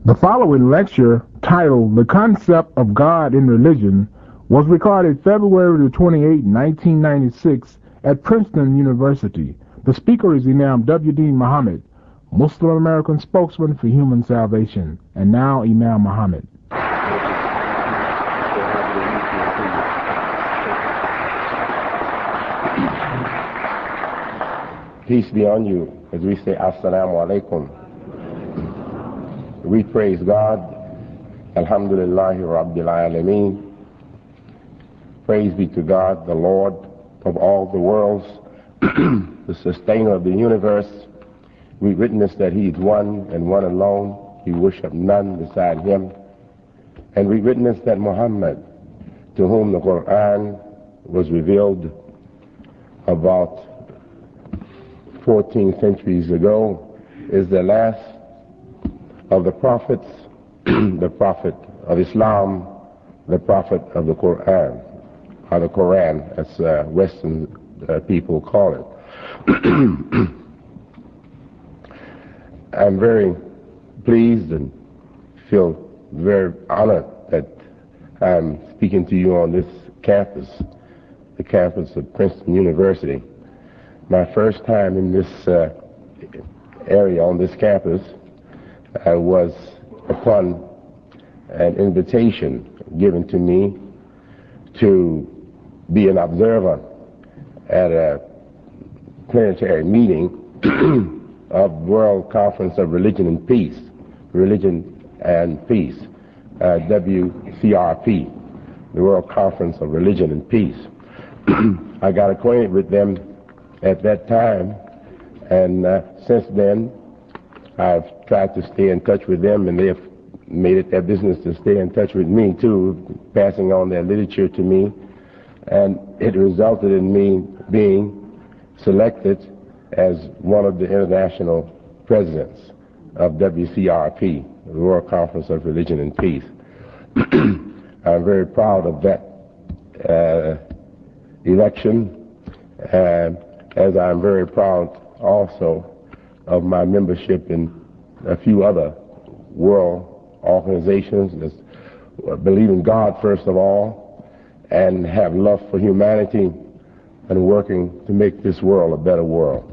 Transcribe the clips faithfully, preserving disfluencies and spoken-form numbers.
The following lecture, titled The Concept of God in Religion, was recorded February the twenty-eighth, nineteen ninety-six at Princeton University. The speaker is Imam W D Muhammad, Muslim American spokesman for human salvation. And now Imam Muhammad. Peace be on you, as we say, Assalamu alaikum. We praise God, Alhamdulillahi Rabbil Alameen. Praise be to God, the Lord of all the worlds, the sustainer of the universe. We witness that He is one and one alone. We worship none beside Him. And we witness that Muhammad, to whom the Quran was revealed about fourteen centuries ago, is the last of the prophets, the prophet of Islam, the prophet of the Quran, or the Quran, as uh, Western uh, people call it. I'm very pleased and feel very honored that I'm speaking to you on this campus, the campus of Princeton University. My first time in this uh, area, on this campus, I was upon an invitation given to me to be an observer at a planetary meeting of World Conference of Religion and Peace, Religion and Peace, uh, W C R P, the World Conference of Religion and Peace. I got acquainted with them at that time, and uh, since then I've tried to stay in touch with them, and they've made it their business to stay in touch with me too, passing on their literature to me, and it resulted in me being selected as one of the international presidents of W C R P, the World Conference of Religion and Peace. I'm very proud of that uh, election, uh, as I'm very proud also of my membership in a few other world organizations that believe in God first of all, and have love for humanity and working to make this world a better world.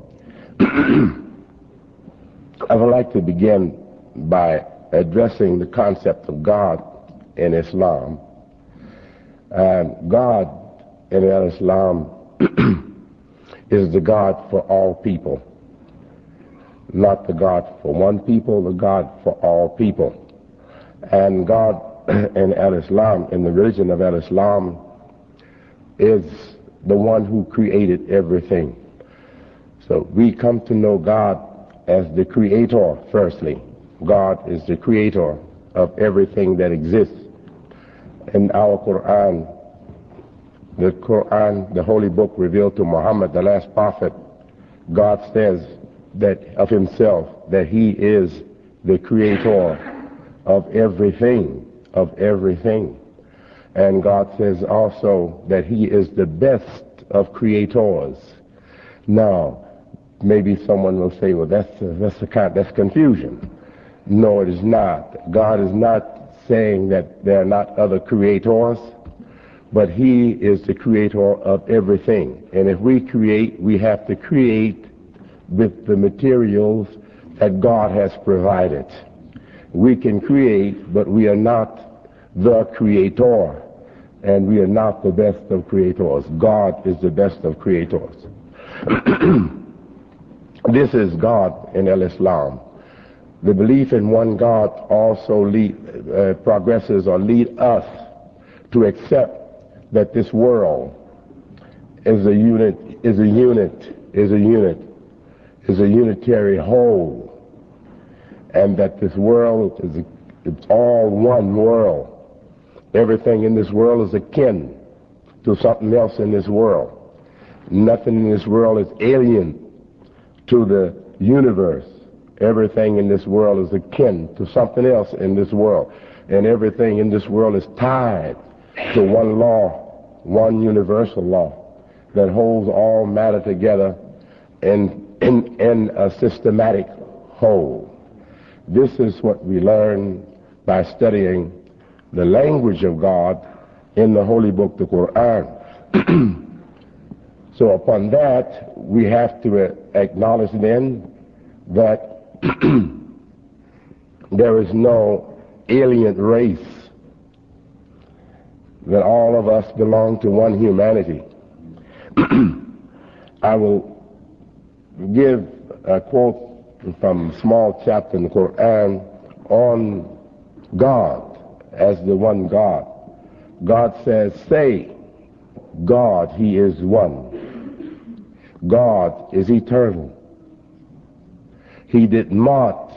I would like to begin by addressing the concept of God in Islam. And God in Islam is the God for all people. Not the God for one people, the God for all people. And God in Al-Islam, in the religion of Al-Islam, is the one who created everything. So we come to know God as the creator, firstly. God is the creator of everything that exists. In our Quran, the Quran, the holy book revealed to Muhammad, the last prophet, God says that of himself, that he is the creator of everything, of everything. And God says also that he is the best of creators. Now, maybe someone will say, well, that's uh, that's a kind, that's confusion. No, it is not. God is not saying that there are not other creators, but he is the creator of everything. And if we create, we have to create with the materials that God has provided. We can create, but we are not the creator, and we are not the best of creators. God is the best of creators. This is God in Al-Islam. The belief in one God also lead, uh, progresses or lead us to accept that this world is a unit, is a unit, is a unit, is a unitary whole, and that this world is a, it's all one world. Everything in this world is akin to something else in this world. Nothing in this world is alien to the universe. Everything in this world is akin to something else in this world. And everything in this world is tied to one law, one universal law that holds all matter together in, in, in a systematic whole. This is what we learn by studying the language of God in the Holy Book, the Quran. So upon that, we have to acknowledge then that there is no alien race, that all of us belong to one humanity. I will give a quote from a small chapter in the Quran on God as the one God. God says, say, God, He is one. God is eternal. He did not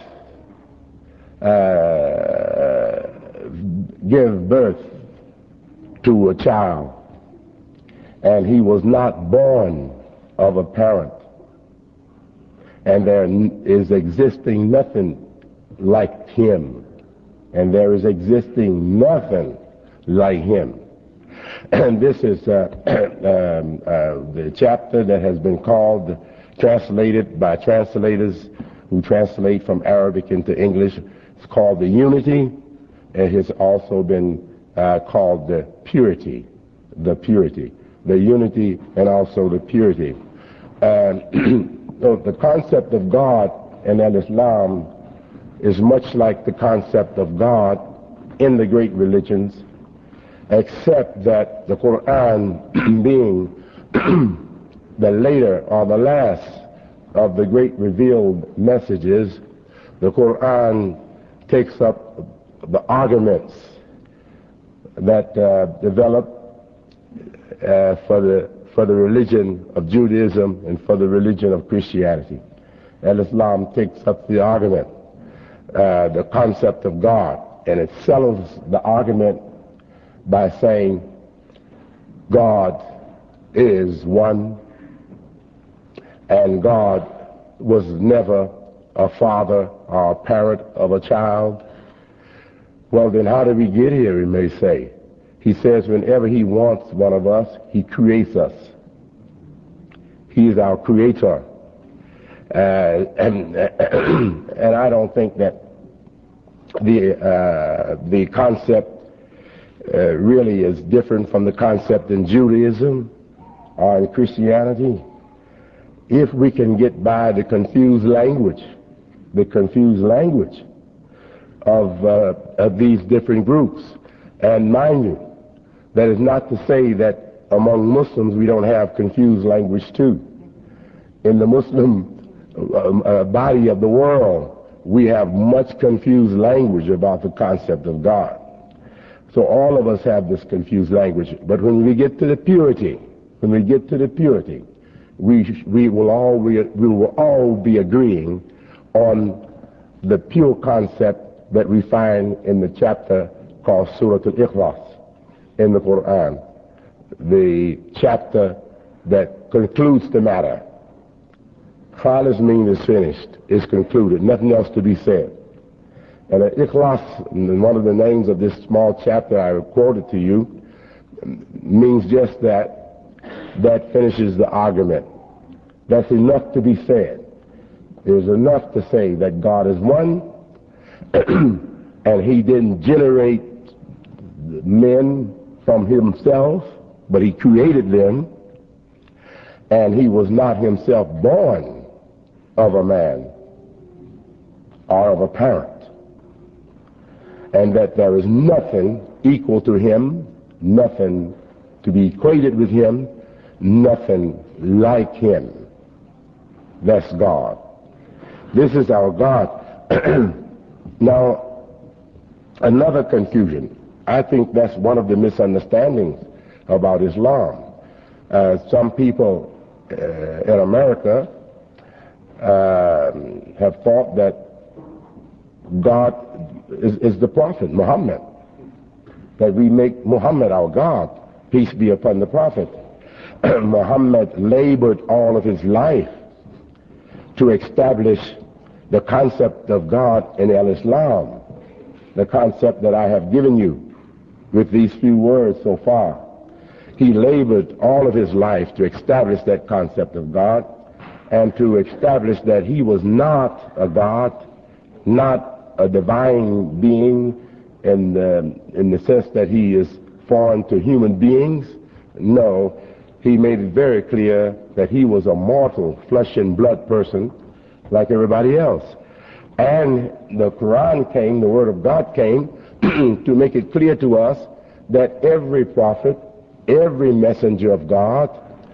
uh, give birth to a child, and He was not born of a parent, and there is existing nothing like Him, and there is existing nothing like Him. And this is uh, um, uh, the chapter that has been called, translated by translators who translate from Arabic into English. It's called the Unity. It has also been uh, called the Purity, the Purity, the Unity, and also the Purity. Uh, so the concept of God in Al-Islam is much like the concept of God in the great religions, except that the Quran being the later or the last of the great revealed messages, the Quran takes up the arguments that uh, developed uh, for the for the religion of Judaism and for the religion of Christianity. Al-Islam takes up the argument, uh, the concept of God, and it settles the argument by saying God is one, and God was never a father or a parent of a child. Well, then how did we get here, we may say? He says whenever He wants one of us, He creates us. He is our creator. Uh, and, and I don't think that the, uh, the concept Uh, really is different from the concept in Judaism or in Christianity. If we can get by the confused language, the confused language of, uh, of these different groups. And mind you, that is not to say that among Muslims we don't have confused language too. In the Muslim uh, uh, body of the world, we have much confused language about the concept of God. So all of us have this confused language. But when we get to the purity, when we get to the purity, we we will all we, we will all be agreeing on the pure concept that we find in the chapter called Surah Al-Ikhlas in the Quran, the chapter that concludes the matter. Khalis means is finished, is concluded, nothing else to be said. And Ikhlas, one of the names of this small chapter I quoted to you, means just that. That finishes the argument. That's enough to be said. There's enough to say that God is one, and He didn't generate men from Himself, but He created them, and He was not Himself born of a man or of a parent. And that there is nothing equal to Him, nothing to be equated with Him, nothing like Him. That's God. This is our God. Now, another confusion. I think that's one of the misunderstandings about Islam. Uh, some people uh, in America uh, have thought that God is, is the Prophet, Muhammad. That we make Muhammad our God. Peace be upon the Prophet. Muhammad labored all of his life to establish the concept of God in Al-Islam, the concept that I have given you with these few words so far. He labored all of his life to establish that concept of God and to establish that he was not a God, not a divine being in the, in the sense that he is foreign to human beings. No, he made it very clear that he was a mortal flesh and blood person like everybody else. And the Quran came, the Word of God came to make it clear to us that every prophet, every messenger of God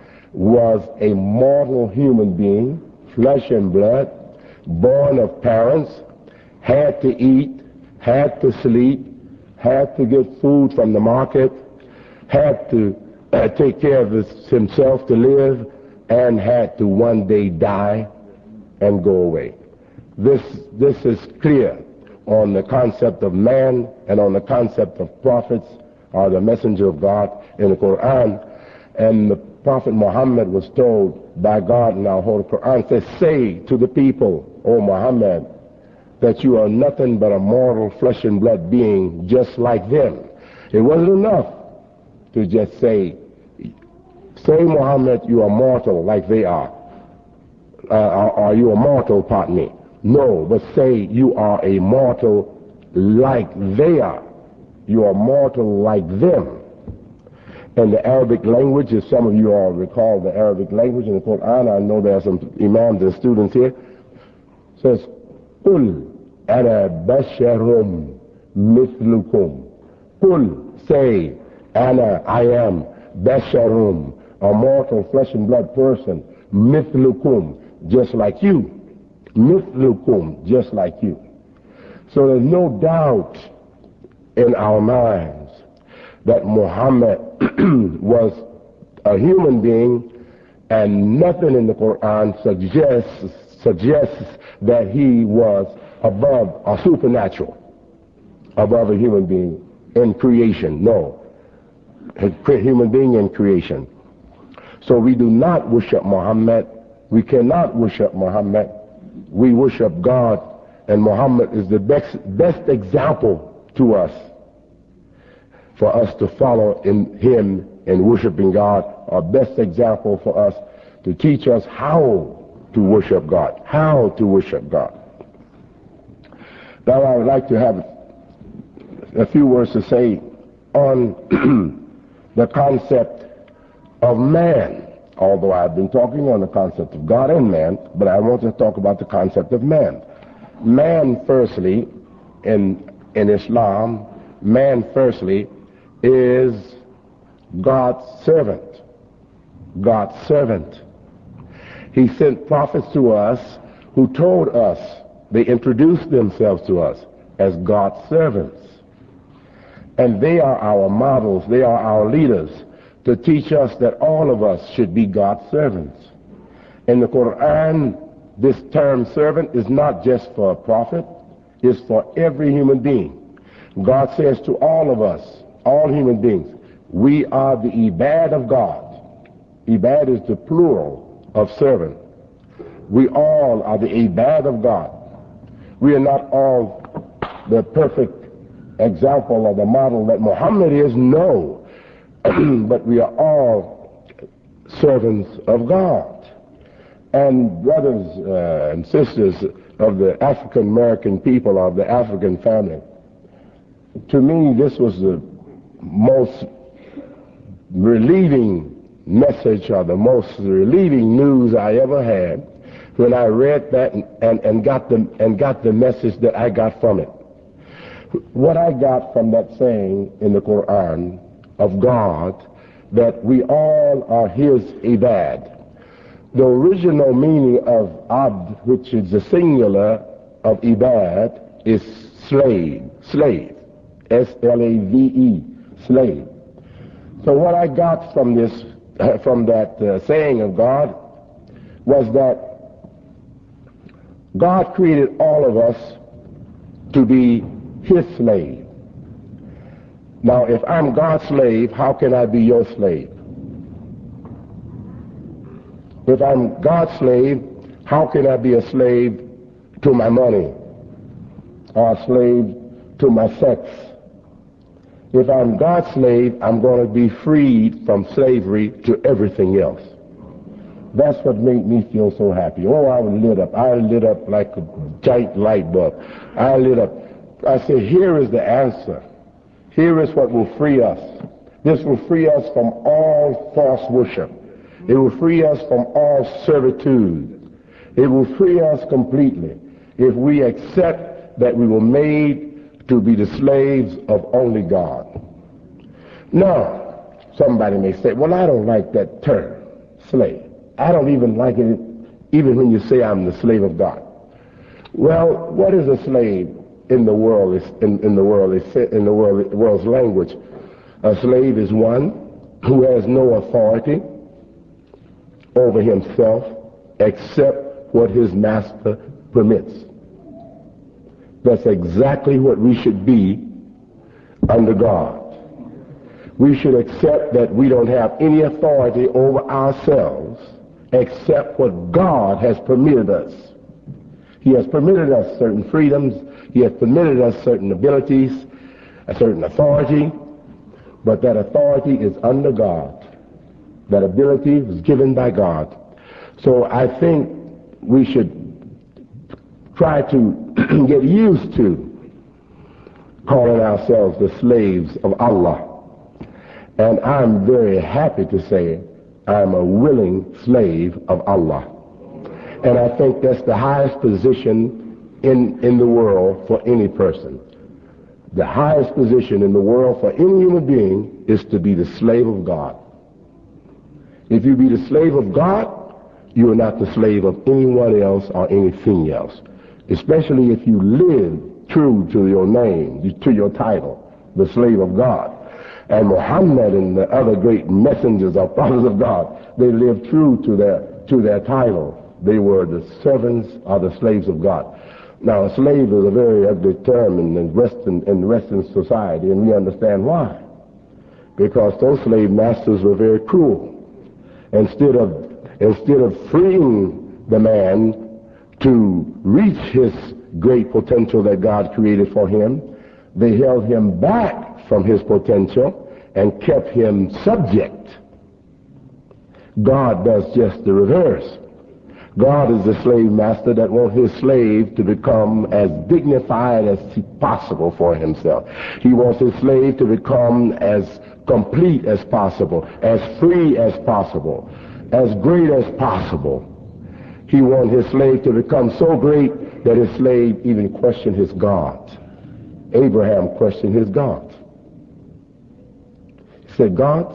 was a mortal human being, flesh and blood, born of parents, had to eat, had to sleep, had to get food from the market, had to uh, take care of his, himself to live, and had to one day die and go away. This, this is clear on the concept of man and on the concept of prophets or the messenger of God in the Quran. And the Prophet Muhammad was told by God in our Holy Quran, says, say to the people, O Muhammad, that you are nothing but a mortal flesh and blood being just like them. It wasn't enough to just say, say Muhammad, you are mortal like they are. Uh, or, or you are mortal, pardon me. No, but say you are a mortal like they are. You are mortal like them. In the Arabic language, as some of you all recall the Arabic language in the Quran, I know there are some imams and students here, says, Qul ana basharum mithlukum. Qul, say, ana, I am, basharum, a mortal flesh and blood person, mithlukum, just like you. Mithlukum, just like you. So there's no doubt in our minds that Muhammad was a human being, and nothing in the Quran suggests suggests that he was above or supernatural, above a human being in creation. No, a human being in creation. So we do not worship Muhammad. We cannot worship Muhammad. We worship God, and Muhammad is the best, best example to us for us to follow in him in worshiping God, our best example for us to teach us how to worship God, how to worship God. Now I would like to have a few words to say on the concept of man, although I've been talking on the concept of God and man, but I want to talk about the concept of man. Man, firstly, in, in Islam, man, firstly, is God's servant. God's servant. He sent prophets to us who told us, they introduced themselves to us as God's servants. And they are our models, they are our leaders to teach us that all of us should be God's servants. In the Quran, this term servant is not just for a prophet, it's for every human being. God says to all of us, all human beings, we are the ibad of God. Ibad is the plural of servant. We all are the ibad of God. We are not all the perfect example or the model that Muhammad is, no. But we are all servants of God. And brothers uh, and sisters of the African American people, of the African family, to me this was the most relieving message or the most relieving news I ever had when I read that and, and, and got the and got the message that I got from it. What I got from that saying in the Quran of God, that we all are his ibad. The original meaning of abd, which is the singular of ibad, is slave, slave, S L A V E, slave. So what I got from this, from that uh, saying of God, was that God created all of us to be his slave. Now, if I'm God's slave, how can I be your slave? If I'm God's slave, how can I be a slave to my money or a slave to my sex? If I'm God's slave, I'm going to be freed from slavery to everything else. That's what made me feel so happy. Oh, I was lit up. I lit up like a giant light bulb. I lit up. I said, here is the answer. Here is what will free us. This will free us from all false worship. It will free us from all servitude. It will free us completely if we accept that we were made to be the slaves of only God. Now, somebody may say, well, I don't like that term, slave. I don't even like it even when you say I'm the slave of God. Well, what is a slave in the world? In, in the world, in the world, world's language, a slave is one who has no authority over himself except what his master permits. That's exactly what we should be under God. We should accept that we don't have any authority over ourselves except what God has permitted us. He has permitted us certain freedoms. He has permitted us certain abilities, a certain authority, but that authority is under God. That ability was given by God. So I think we should try to get used to calling ourselves the slaves of Allah. And I'm very happy to say I'm a willing slave of Allah. And I think that's the highest position in, in the world for any person. The highest position in the world for any human being is to be the slave of God. If you be the slave of God, you are not the slave of anyone else or anything else. Especially if you live true to your name, to your title, the slave of God. And Muhammad and the other great messengers or prophets of God, they lived true to their to their title. They were the servants or the slaves of God. Now, a slave is a very ugly term in the Western in Western society, and we understand why. Because those slave masters were very cruel. Instead of instead of freeing the man to reach his great potential that God created for him, they held him back from his potential and kept him subject. God does just the reverse. God is the slave master that wants his slave to become as dignified as possible for himself. He wants his slave to become as complete as possible, as free as possible, as great as possible. He wants his slave to become so great that his slave even questioned his God. Abraham questioned his God. He said, God,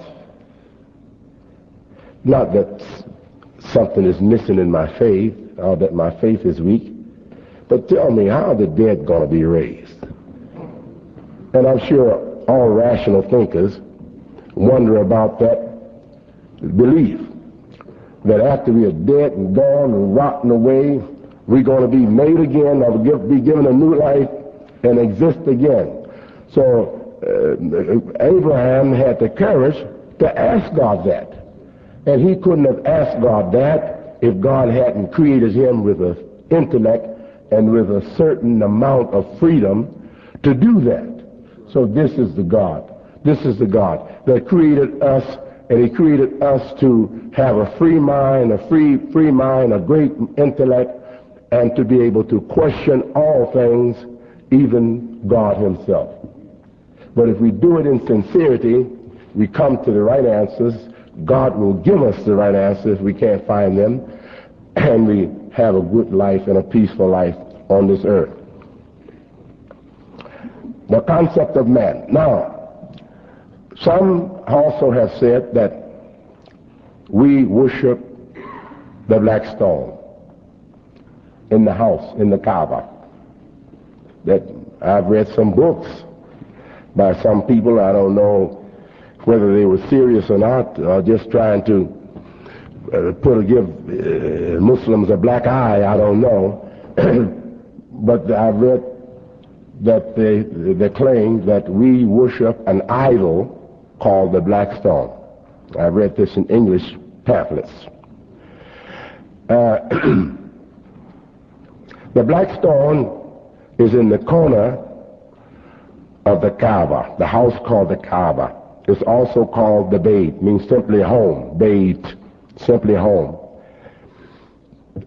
not that something is missing in my faith, or that my faith is weak, but tell me, how are the dead going to be raised? And I'm sure all rational thinkers wonder about that belief, that after we are dead and gone and rotting away, we're going to be made again, or be given a new life and exist again. So uh, Abraham had the courage to ask God that. And he couldn't have asked God that if God hadn't created him with an intellect and with a certain amount of freedom to do that. So this is the God. This is the God that created us, and he created us to have a free mind, a free, free mind, a great intellect, and to be able to question all things, even God himself. But if we do it in sincerity, we come to the right answers. God will give us the right answers if we can't find them, and we have a good life and a peaceful life on this earth. The concept of man. Now, some also have said that we worship the black stone in the house, in the Kaaba. That I've read some books by some people, I don't know whether they were serious or not, or just trying to uh, put a, give uh, Muslims a black eye, I don't know. But I've read that they, they claim that we worship an idol called the black stone. I've read this in English pamphlets. Uh, the black stone is in the corner of the Kaaba, the house called the Kaaba. It's also called the Bayt, means simply home. Bayt, simply home.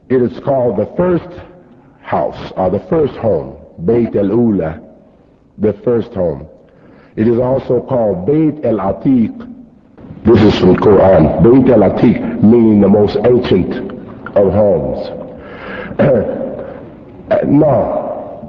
It is called the first house, or the first home, Beit el-Ula, the first home. It is also called Beit el-Atiq. This is from the Quran. Beit el-Atiq, meaning the most ancient of homes. Now,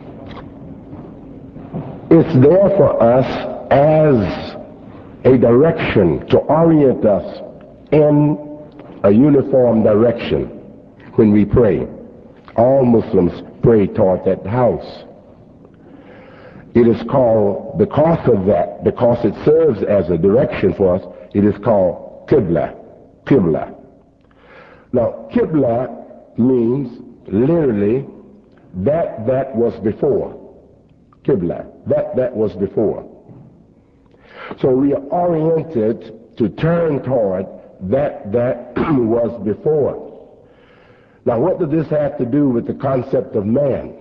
it's there for us as a direction to orient us in a uniform direction when we pray. All Muslims pray toward that house. It is called, because of that, because it serves as a direction for us, it is called Qibla. Qibla. Now, Qibla means literally that that was before. Qibla, that that was before. So we are oriented to turn toward that that was before. Now, what does this have to do with the concept of man?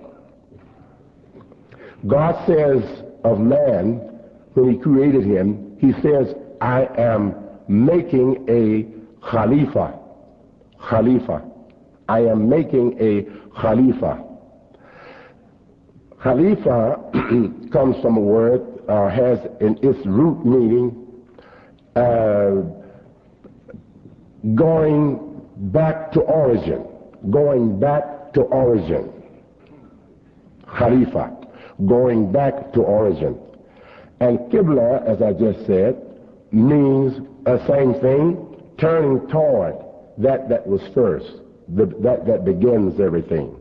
God says of man, when he created him, he says, I am making a Khalifa. Khalifa. I am making a Khalifa. Khalifa comes from a word, uh, has in its root meaning, uh, going back to origin. Going back to origin. Khalifa. Going back to origin. And Qibla, as I just said, means the same thing, turning toward that that was first, the, that that begins everything.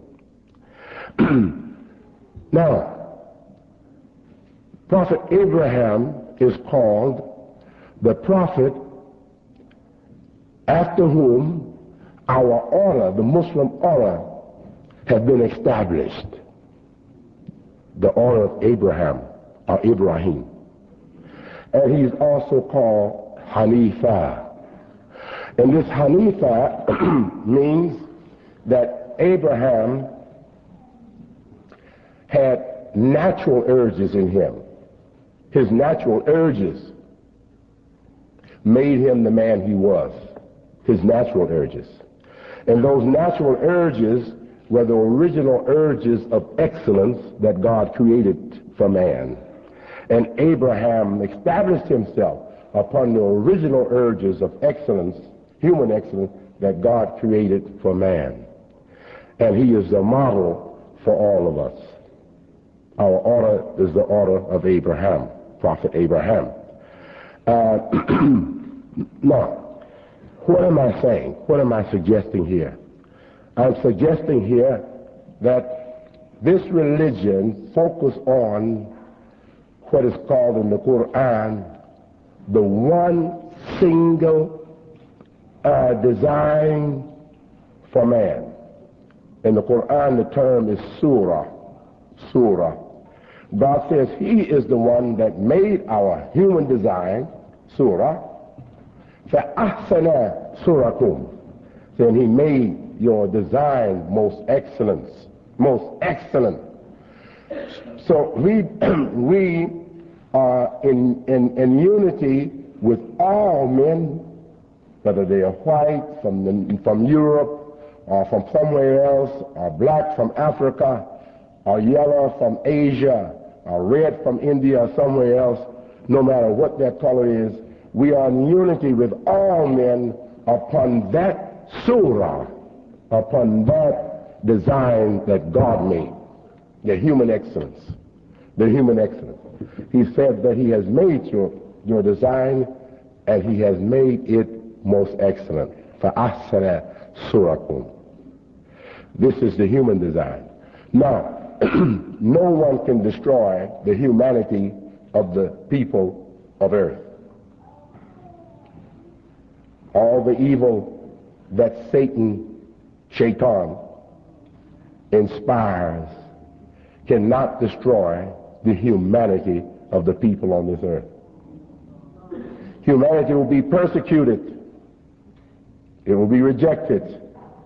Now, Prophet Abraham is called the prophet after whom our order, the Muslim order, has been established. The order of Abraham, or Ibrahim. And he's also called Hanifa. And this Hanifa means that Abraham had natural urges in him. His natural urges made him the man he was. His natural urges. And those natural urges were the original urges of excellence that God created for man. And Abraham established himself upon the original urges of excellence, human excellence, that God created for man. And he is the model for all of us. Our order is the order of Abraham, Prophet Abraham. Uh, now, what am I saying? What am I suggesting here? I'm suggesting here that this religion focus on what is called in the Quran the one single uh, design for man. In the Quran, the term is surah. Surah. God says he is the one that made our human design, surah. فَأَحْسَنَ سُورَكُمْ. Then he made your design most excellent. Most excellent. So we we are in, in, in unity with all men, whether they are white from, the, from Europe or from somewhere else, or black from Africa, or yellow from Asia, or red from India or somewhere else, no matter what their color is, we are in unity with all men upon that surah, upon that design that God made, the human excellence, the human excellence. He said that he has made your, your design, and he has made it most excellent. فَأَحْسَنَ سُورَكُمْ. This is the human design. Now, no one can destroy the humanity of the people of earth. All the evil that Satan, Shaitan, inspires cannot destroy the humanity of the people on this earth. Humanity will be persecuted. It will be rejected.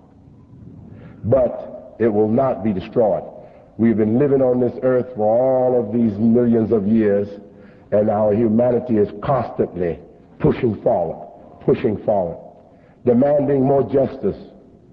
But it will not be destroyed. We've been living on this earth for all of these millions of years, and our humanity is constantly pushing forward, pushing forward, demanding more justice,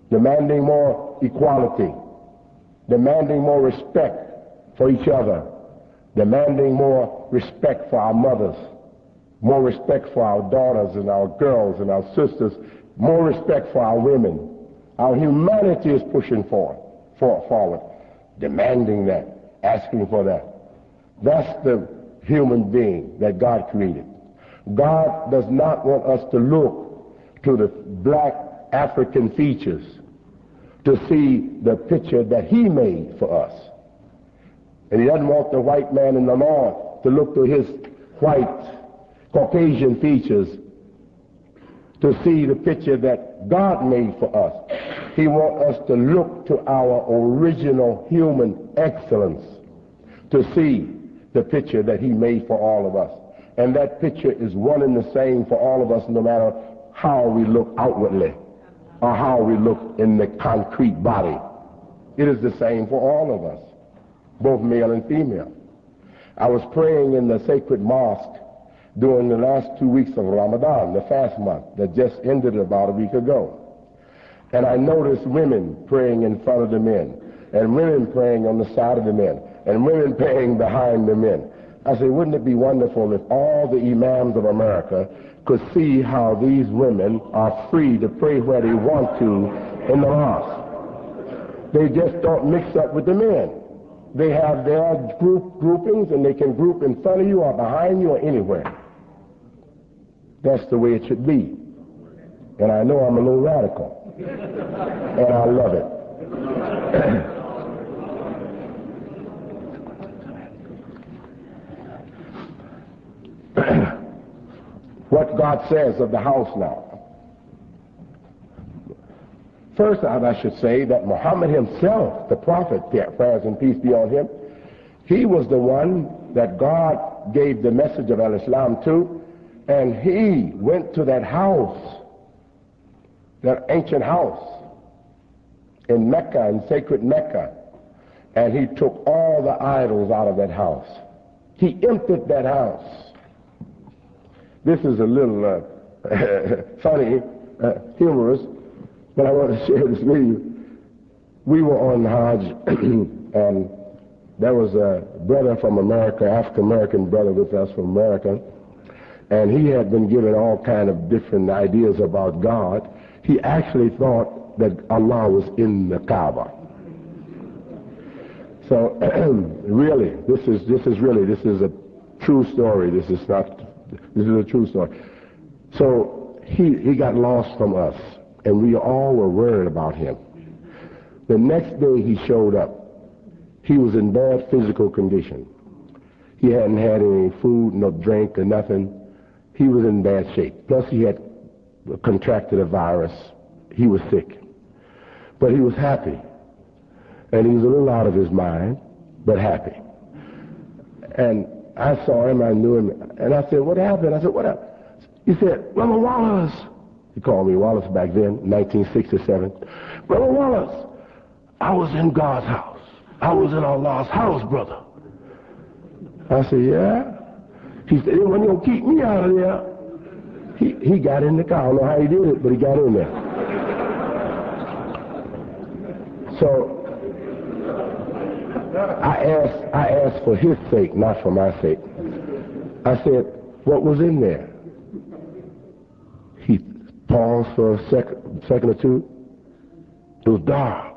demanding more equality, demanding more respect for each other, demanding more respect for our mothers, more respect for our daughters and our girls and our sisters, more respect for our women. Our humanity is pushing forward, for, forward, demanding that, asking for that. That's the human being that God created. God does not want us to look to the black African features to see the picture that he made for us. And he doesn't want the white man in the north to look to his white Caucasian features to see the picture that God made for us. He wants us to look to our original human excellence to see the picture that he made for all of us. And that picture is one and the same for all of us, no matter how we look outwardly or how we look in the concrete body. It is the same for all of us, both male and female. I was praying in the sacred mosque during the last two weeks of Ramadan, the fast month that just ended about a week ago. And I noticed women praying in front of the men, and women praying on the side of the men, and women praying behind the men. I said, wouldn't it be wonderful if all the imams of America could see how these women are free to pray where they want to in the mosque? They just don't mix up with the men. They have their group groupings, and they can group in front of you or behind you or anywhere. That's the way it should be. And I know I'm a little radical, and I love it. What God says of the house now. First, I should say that Muhammad himself, the prophet, prayers and peace be on him, he was the one that God gave the message of al-Islam to, and he went to that house, that ancient house in Mecca, in sacred Mecca, and he took all the idols out of that house. He emptied that house. This is a little uh, funny, uh, humorous, but I want to share this with you. We were on Hajj, and there was a brother from America, African-American brother with us from America, and he had been given all kind of different ideas about God. He actually thought that Allah was in the Kaaba. So really, this is this is really this is a true story. This is not. This is a true story. So he he got lost from us, and we all were worried about him. The next day he showed up. He was in bad physical condition. He hadn't had any food, no drink, or nothing. He was in bad shape. Plus he had contracted a virus. He was sick. But he was happy. And he was a little out of his mind, but happy. And I saw him, I knew him, and I said, what happened? I said, what happened? He said, Brother Wallace. He called me Wallace back then, nineteen sixty-seven. Brother Wallace, I was in God's house. I was in Allah's house, brother. I said, yeah? He said, when you gonna keep me out of there? He, he got in the car. I don't know how he did it, but he got in there. So I asked, I asked for his sake, not for my sake. I said, what was in there? He paused for a second, second or two. It was dark.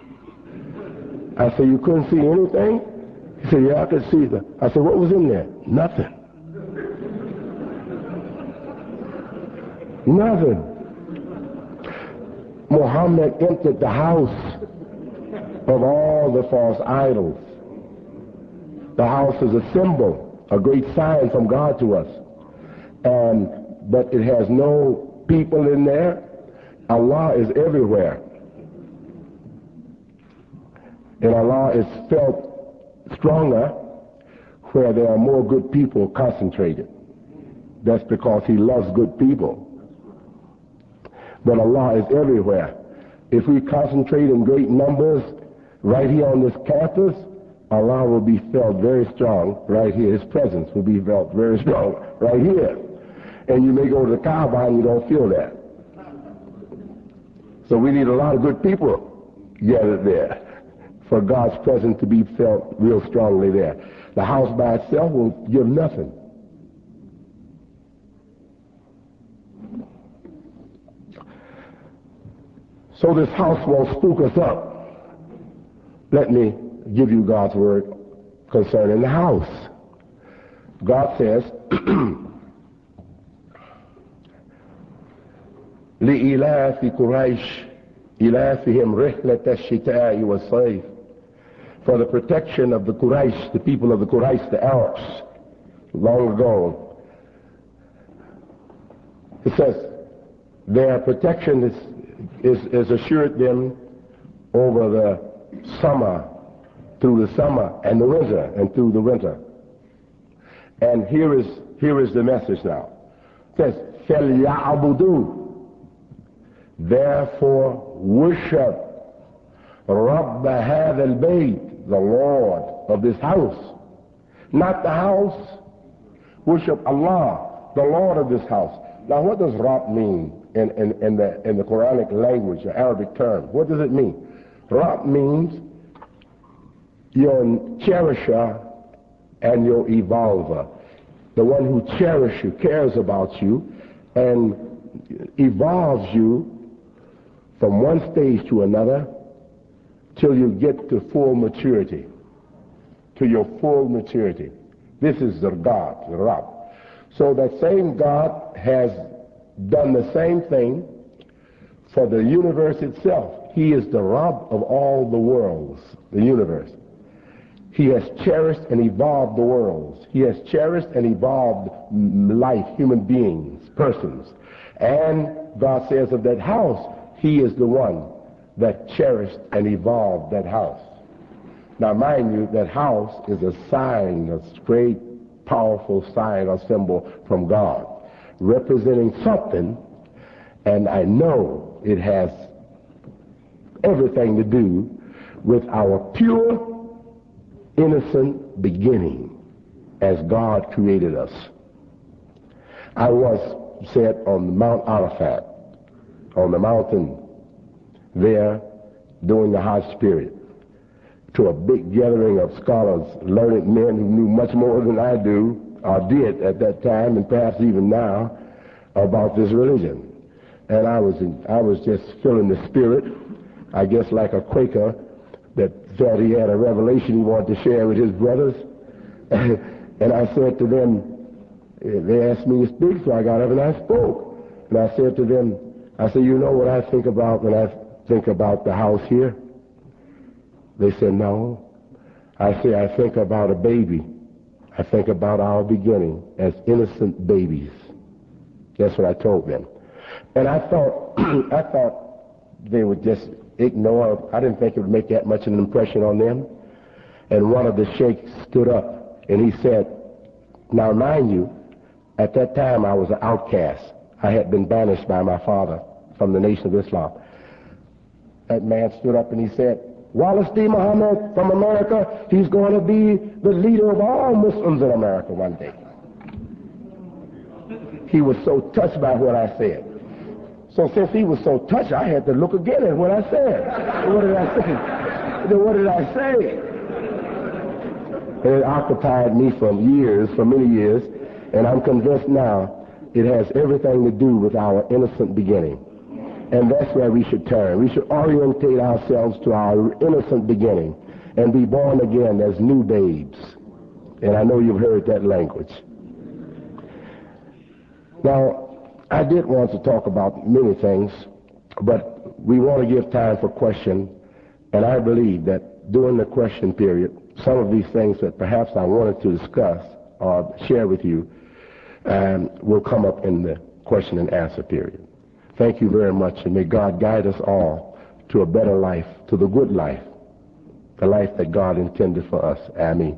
I said, you couldn't see anything? He said, yeah, I could see that. I said, what was in there? Nothing. Nothing. Muhammad emptied the house of all the false idols. The house is a symbol, a great sign from God to us. And but it has no people in there. Allah is everywhere. And Allah is felt stronger where there are more good people concentrated. That's because he loves good people. But Allah is everywhere. If we concentrate in great numbers right here on this campus, Allah will be felt very strong right here. His presence will be felt very strong right here. And you may go to the Kaaba and you don't feel that. So we need a lot of good people gathered there for God's presence to be felt real strongly there. The house by itself will give nothing. So this house won't spook us up. Let me give you God's word concerning the house. God says, لإلاف قريش إلافهم رحلة الشتاء والصيف. For the protection of the Quraysh, the people of the Quraysh, the Arabs, long ago. It says, their protection is, is, is assured them over the summer, through the summer and the winter, and through the winter. And here is, here is the message now. It says, فَلْيَعْبُدُوا. Therefore worship رَبَّ هَذَا الْبَيْتِ, the Lord of this house. Not the house. Worship Allah, the Lord of this house. Now what does Rabb mean in, in, in, the, in the Quranic language, the Arabic term? What does it mean? Rabb means your cherisher and your evolver. The one who cherishes you, cares about you, and evolves you from one stage to another till you get to full maturity, to your full maturity. This is the God, the Rabb. So that same God has done the same thing for the universe itself. He is the Rabb of all the worlds, the universe. He has cherished and evolved the worlds. He has cherished and evolved life, human beings, persons. And God says of that house, He is the one that cherished and evolved that house. Now mind you, that house is a sign, a great, powerful sign or symbol from God, representing something, and I know it has everything to do with our pure, innocent beginning as God created us. I was set on Mount Arafat, on the mountain there during the Hajj period, to a big gathering of scholars, learned men who knew much more than I do, or did at that time, and perhaps even now, about this religion. And I was in, I was just feeling the spirit, I guess like a Quaker that felt he had a revelation he wanted to share with his brothers. And I said to them, they asked me to speak, so I got up and I spoke. And I said to them, I said, you know what I think about when I think about the house here? They said, no. I say, I think about a baby. I think about our beginning as innocent babies. That's what I told them. And I thought, I thought they would just ignore. I didn't think it would make that much of an impression on them. And one of the sheikhs stood up and he said, now mind you, at that time I was an outcast. I had been banished by my father from the Nation of Islam. That man stood up and he said, Wallace D. Muhammad from America, he's going to be the leader of all Muslims in America one day. He was so touched by what I said. So since he was so touched, I had to look again at what I said. What did I say? What did I say? And it occupied me for years, for many years, and I'm convinced now it has everything to do with our innocent beginning. And that's where we should turn. We should orientate ourselves to our innocent beginning and be born again as new babes. And I know you've heard that language. Now, I did want to talk about many things, but we want to give time for question, and I believe that during the question period, some of these things that perhaps I wanted to discuss or share with you um, will come up in the question and answer period. Thank you very much, and may God guide us all to a better life, to the good life, the life that God intended for us. Amen.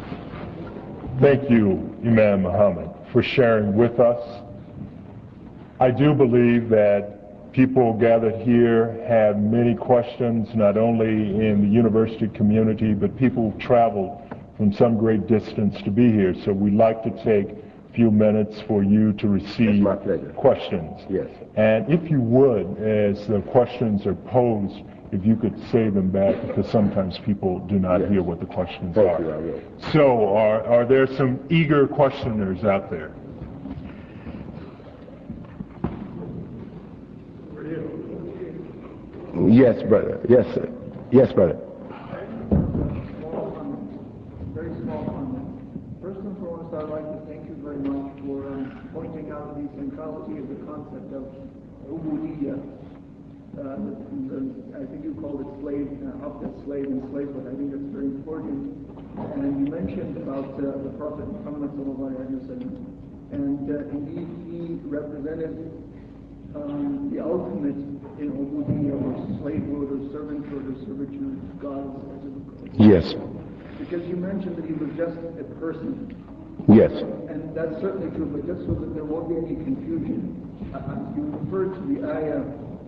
Thank you, Imam Muhammad, for sharing with us I do believe that people gathered here have many questions, not only in the university community, but people traveled from some great distance to be here. So we'd like to take a few minutes for you to receive my pleasure. questions. Yes. And if you would, as the questions are posed, if you could say them back, because sometimes people do not Yes. hear what the questions Thank are. you, I will. So are, are there some eager questioners out there? Yes, brother. Yes, sir. Yes, brother. Very small comment. First and foremost, I'd like to thank you very much for um, pointing out the centrality of the concept of ubudiyya. Uh, the, the, I think you called it slave, uh, opposite slave and slave, but I think it's very important. And you mentioned about uh, the Prophet Muhammad sallallahu alaihi wasallam, and uh, indeed he represented um, the ultimate in ubudiyya, or slavehood, or servanthood, or servitude to God. Yes. Because you mentioned that he was just a person. Yes. And that's certainly true, but just so that there won't be any confusion, uh, you referred to the ayah,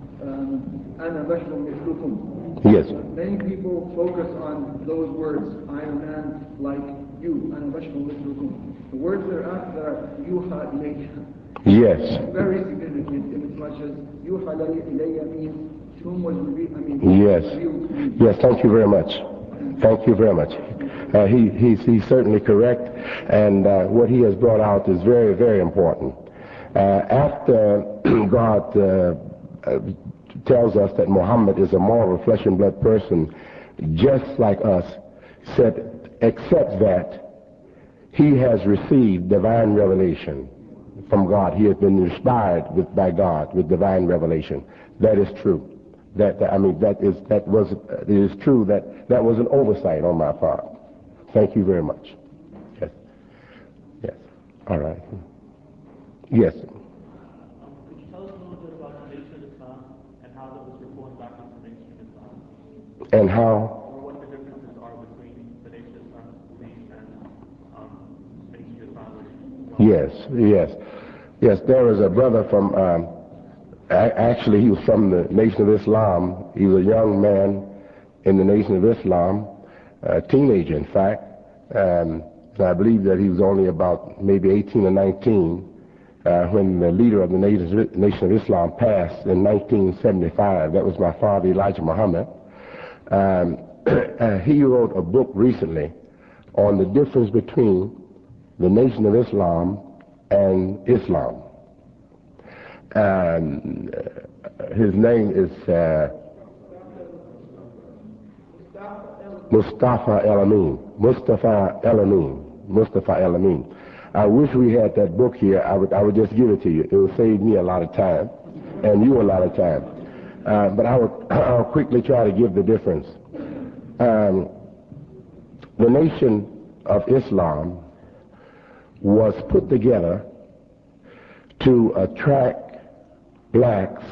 Ana basharun mithlukum. Yes. Many people focus on those words, I am a man like you, Ana basharun mithlukum. The words thereafter are yuha ilayya. Yes. Very significant in as much as yuha ilayya means to whom was revealed, I mean, Yes. revealed to me. Yes, thank you very much. Thank you very much. Uh, he, he's, he's certainly correct, and uh, what he has brought out is very, very important. Uh, after God uh, uh, tells us that Muhammad is a moral flesh and blood person, just like us, said, except that he has received divine revelation from God. He has been inspired with, by God with divine revelation. That is true. That, that I mean, that is that was it is true that that was an oversight on my part. Thank you very much. Yes. Yes. All right. Yes. Um, could you tell us a little bit about the Nation of Islam and how that was reformed back into the Nation of Islam? And how? Or what the differences are between the Nation of Islam belief and um, Nation of Islam? Yes. Yes. Yes. There was a brother from. Um, Actually, he was from the Nation of Islam. He was a young man in the Nation of Islam, a teenager, in fact. Um, and I believe that he was only about maybe eighteen or nineteen uh, when the leader of the Nation of Islam passed in nineteen seventy-five. That was my father, Elijah Muhammad. Um, uh, he wrote a book recently on the difference between the Nation of Islam and Islam. Um, his name is uh, Mustafa El-Amin. Mustafa El-Amin. Mustafa El-Amin. I wish we had that book here. I would, I would just give it to you. It would save me a lot of time, and you a lot of time. Uh, but I would, I'll quickly try to give the difference. Um, the Nation of Islam was put together to attract blacks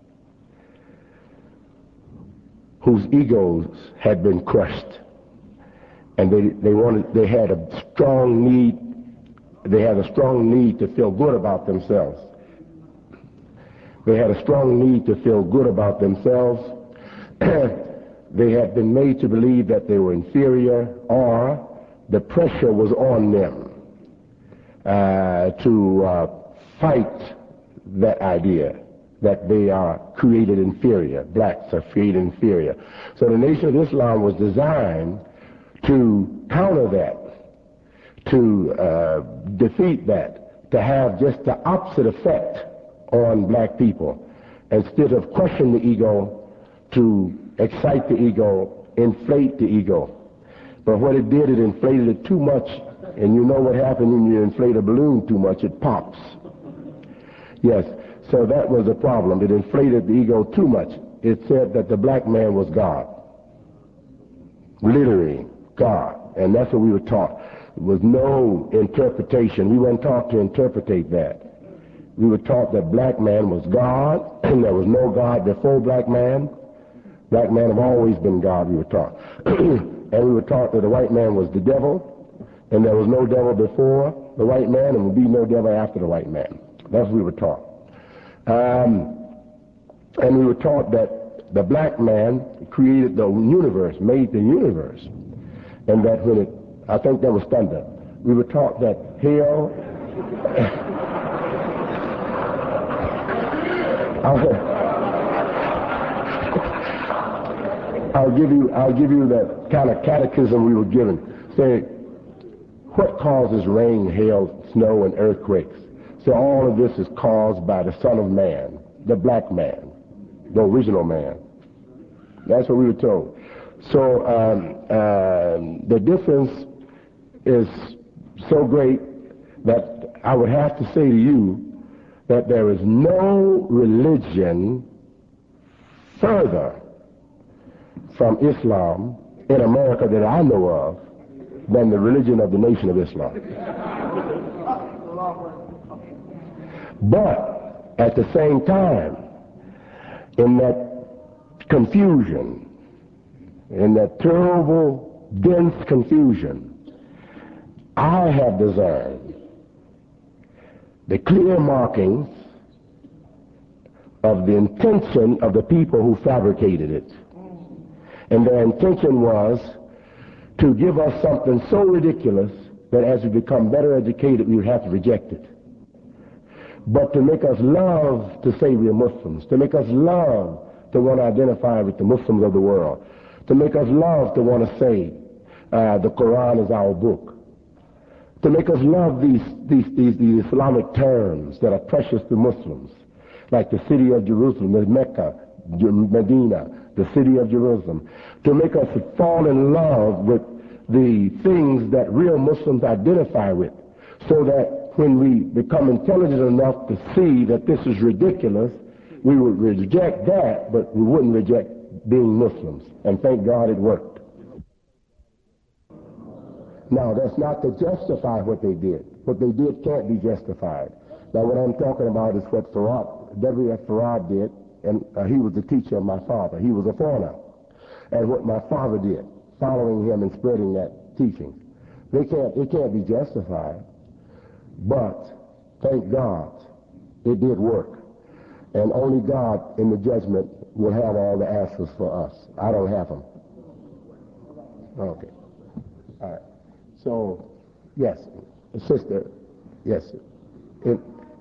whose egos had been crushed, and they they wanted they had a strong need they had a strong need to feel good about themselves. They had a strong need to feel good about themselves. They had been made to believe that they were inferior, or the pressure was on them uh, to uh, fight that idea that they are created inferior. Blacks are created inferior. So the Nation of Islam was designed to counter that, to uh, defeat that, to have just the opposite effect on black people. Instead of crushing the ego, to excite the ego, inflate the ego. But what it did, it inflated it too much, and you know what happens when you inflate a balloon too much, it pops. Yes. So that was a problem. It inflated the ego too much. It said that the black man was God. Literally, God. And that's what we were taught. There was no interpretation. We weren't taught to interpretate that. We were taught that black man was God, and there was no God before black man. Black men have always been God, we were taught. And we were taught that the white man was the devil, and there was no devil before the white man, and would be no devil after the white man. That's what we were taught. Um, and we were taught that the black man created the universe, made the universe. And that when it, I think that was thunder, we were taught that hell, I'll, I'll give you, I'll give you the kind of catechism we were given. Say, what causes rain, hail, snow, and earthquakes? So all of this is caused by the Son of Man, the black man, the original man. That's what we were told. So um, uh, the difference is so great that I would have to say to you that there is no religion further from Islam in America that I know of than the religion of the Nation of Islam. But at the same time, in that confusion, in that terrible, dense confusion, I have discerned the clear markings of the intention of the people who fabricated it. And their intention was to give us something so ridiculous that as we become better educated, we would have to reject it. But to make us love to say we are Muslims, to make us love to want to identify with the Muslims of the world, to make us love to want to say uh, the Quran is our book, to make us love these, these, these, these Islamic terms that are precious to Muslims, like the city of Jerusalem, the Mecca, Medina, the city of Jerusalem, to make us fall in love with the things that real Muslims identify with, so that when we become intelligent enough to see that this is ridiculous, we would reject that, but we wouldn't reject being Muslims. And thank God it worked. Now, that's not to justify what they did. What they did can't be justified. Now, what I'm talking about is what Farad, W F Farad did, and uh, he was the teacher of my father. He was a foreigner. And what my father did, following him and spreading that teaching. They can't, it can't be justified. But, thank God, it did work. And only God in the judgment will have all the answers for us. I don't have them. Okay. All right. So, yes, sister, yes. It,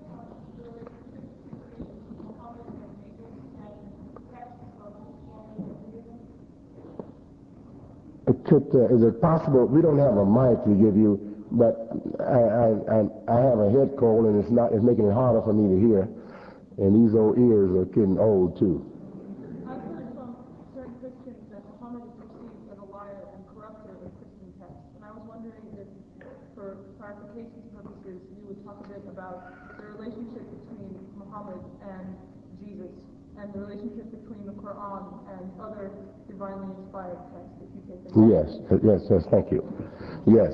it could, uh, is it possible, we don't have a mic to give you, but I, I, I have a head cold and it's not, it's making it harder for me to hear. And these old ears are getting old too. I've heard from certain Christians that Muhammad is perceived as a liar and corrupter in Christian texts. And I was wondering if, for clarification purposes, you would talk a bit about the relationship between Muhammad and Jesus and the relationship between the Quran and other divinely inspired texts, if you take that. Yes, yes, yes, thank you. Yes.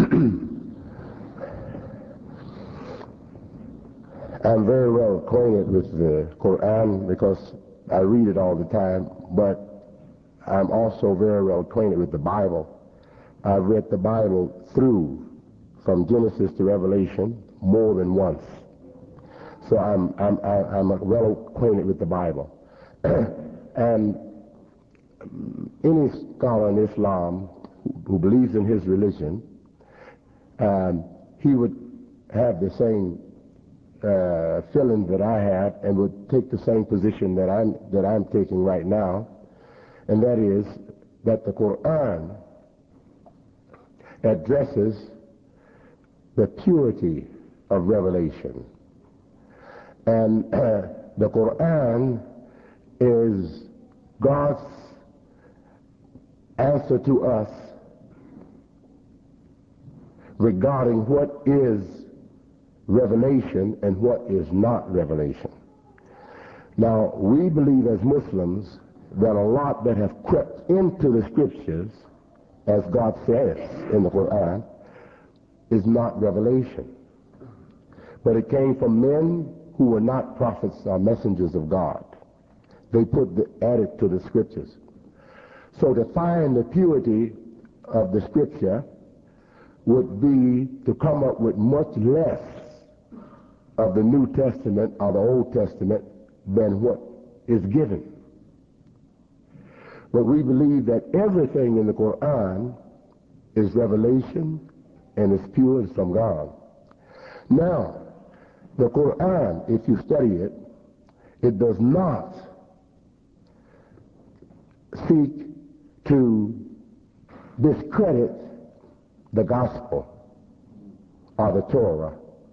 I'm very well acquainted with the Quran because I read it all the time, but I'm also very well acquainted with the Bible. I've read the Bible through, from Genesis to Revelation, more than once. So I'm, I'm, I'm well acquainted with the Bible. And any scholar in Islam who believes in his religion, um, he would have the same uh, feeling that I have and would take the same position that I'm, that I'm taking right now, and that is that the Quran addresses the purity of revelation. And uh, the Quran is God's answer to us regarding what is revelation and what is not revelation. Now, we believe as Muslims that a lot that have crept into the scriptures, as God says in the Quran, is not revelation. But it came from men who were not prophets or messengers of God. They put the, added to the scriptures. So to find the purity of the scripture would be to come up with much less of the New Testament or the Old Testament than what is given. But we believe that everything in the Quran is revelation and is pure, it's from God. Now, the Quran, if you study it, it does not seek to discredit the gospel or the Torah.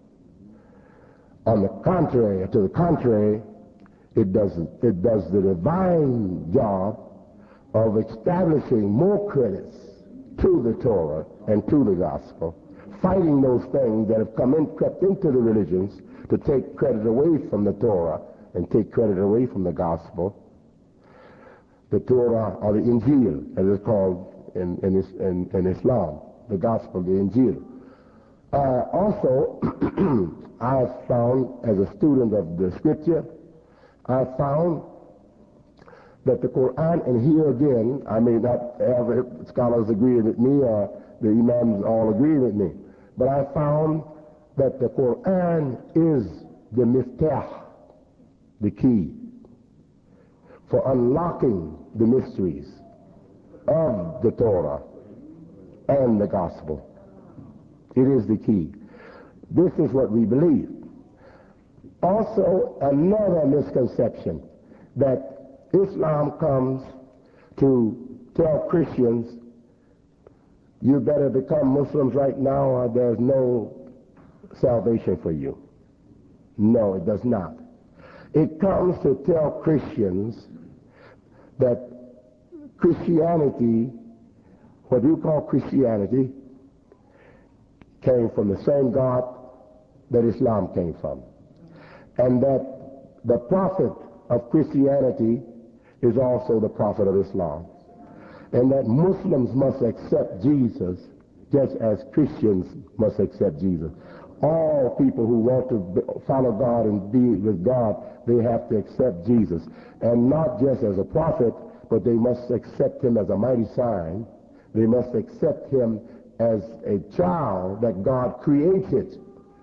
On the contrary, to the contrary, it does, it does the divine job of establishing more credits to the Torah and to the gospel, fighting those things that have come in, crept into the religions to take credit away from the Torah and take credit away from the gospel. The Torah, or the Injil, as it's called in, in, in, in Islam, the gospel, the Injil. Uh, also, I found, as a student of the scripture, I found that the Quran, and here again, I may not have scholars agree with me or the imams all agree with me, but I found that the Quran is the miftah, the key for unlocking the mysteries of the Torah and the gospel. It is the key. This is what we believe. Also, another misconception, that Islam comes to tell Christians, you better become Muslims right now or there's no salvation for you. No, it does not. It comes to tell Christians that Christianity, what you call Christianity, came from the same God that Islam came from. And that the prophet of Christianity is also the prophet of Islam. And that Muslims must accept Jesus just as Christians must accept Jesus. All people who want to follow God and be with God, they have to accept Jesus. And not just as a prophet, but they must accept him as a mighty sign. They must accept him as a child that God created.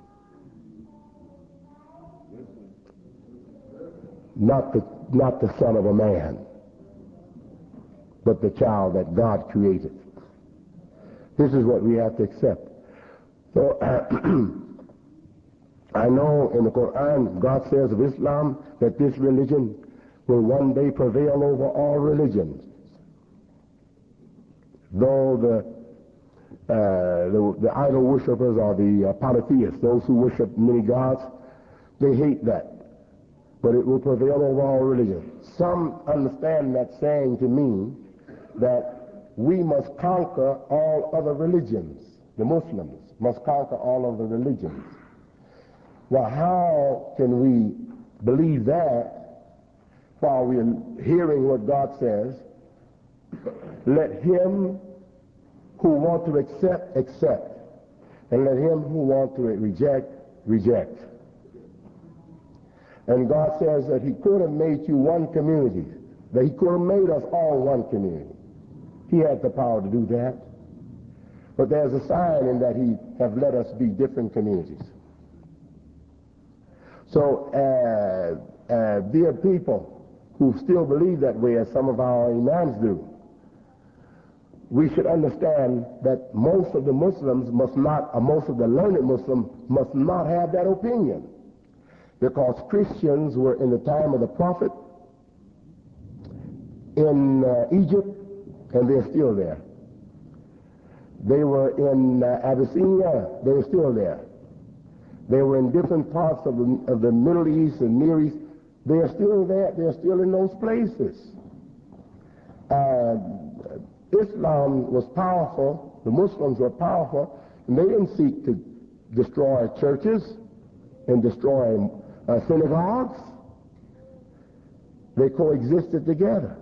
Not the, not the son of a man, but the child that God created. This is what we have to accept. So, uh, I know in the Quran, God says of Islam that this religion will one day prevail over all religions. Though the, uh, the, the idol worshippers or the uh, polytheists, those who worship many gods, they hate that. But it will prevail over all religions. Some understand that saying to mean that we must conquer all other religions. The Muslims must conquer all of the religions. Well, how can we believe that while we're hearing what God says? Let him who want to accept, accept. And let him who want to reject, reject. And God says that he could have made you one community, that he could have made us all one community. He had the power to do that. But there's a sign in that he have let us be different communities. So, uh, uh, dear people who still believe that way, as some of our imams do, we should understand that most of the Muslims must not, or most of the learned Muslims must not have that opinion. Because Christians were in the time of the prophet in uh, Egypt, and they're still there. They were in uh, Abyssinia, they're still there. They were in different parts of the, of the Middle East and Near East, they're still there, they're still in those places. Uh, Islam was powerful, the Muslims were powerful, and they didn't seek to destroy churches and destroy Uh, synagogues. They coexisted together.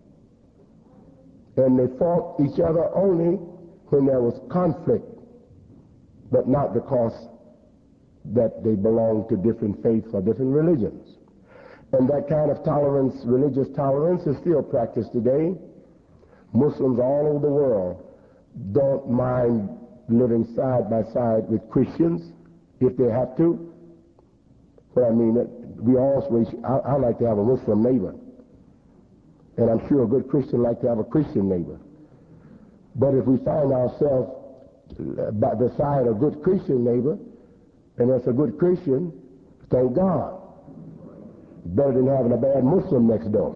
And they fought each other only when there was conflict, but not because that they belonged to different faiths or different religions. And that kind of tolerance, religious tolerance, is still practiced today. Muslims all over the world don't mind living side by side with Christians if they have to. But I mean, that we always, I, I like to have a Muslim neighbor. And I'm sure a good Christian like to have a Christian neighbor. But if we find ourselves by the side of a good Christian neighbor, and that's a good Christian, thank God. Better than having a bad Muslim next door.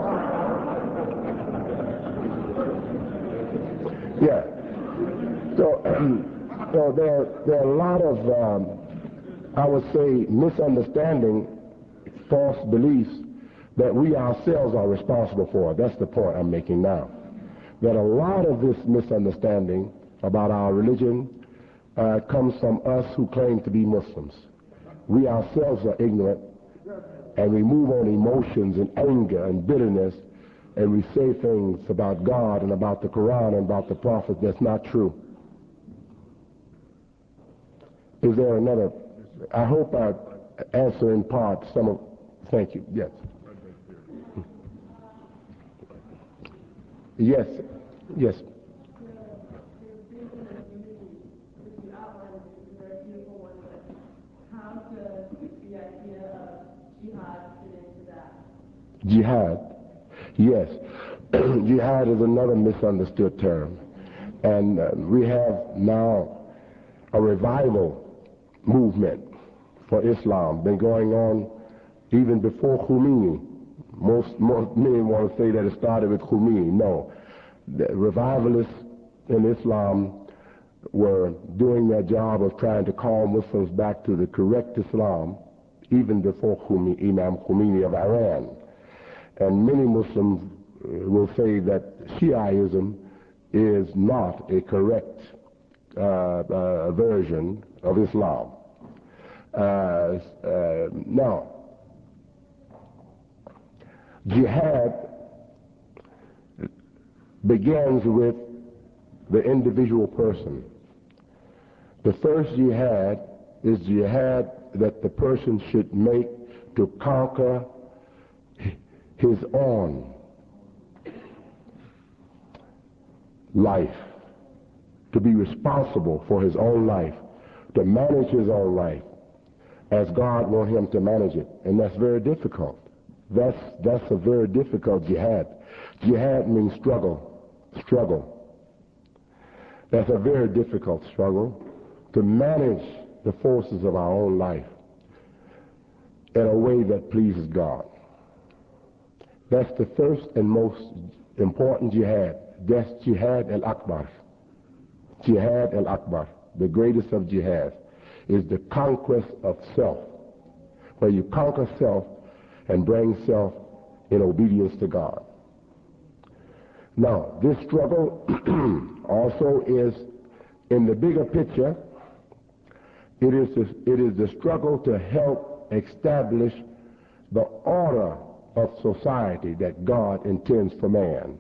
Yeah. So, so there, there are a lot of, um, I would say, misunderstanding, false beliefs that we ourselves are responsible for. That's the point I'm making now. That a lot of this misunderstanding about our religion uh, comes from us who claim to be Muslims. We ourselves are ignorant, and we move on emotions and anger and bitterness, and we say things about God and about the Quran and about the Prophet that's not true. Is there another? I hope I answer in part some of, thank you, yes. Yes, yes. Jihad, yes. Jihad is another misunderstood term. And uh, we have now a revival movement for Islam, been going on even before Khomeini. Most, most many want to say that it started with Khomeini. No. The revivalists in Islam were doing their job of trying to call Muslims back to the correct Islam even before Khomeini, Imam Khomeini of Iran. And many Muslims will say that Shiaism is not a correct uh, uh, version of Islam. Uh, uh, now, jihad begins with the individual person. The first jihad is jihad that the person should make to conquer his own life, to be responsible for his own life, to manage his own life as God wants him to manage it. And that's very difficult. That's, that's a very difficult jihad. Jihad means struggle, struggle. That's a very difficult struggle to manage the forces of our own life in a way that pleases God. That's the first and most important jihad. That's Jihad al-Akbar. Jihad al-Akbar, the greatest of jihads, is the conquest of self, where you conquer self and bring self in obedience to God. Now, this struggle also is, in the bigger picture, it is, the, it is the struggle to help establish the order of society that God intends for man.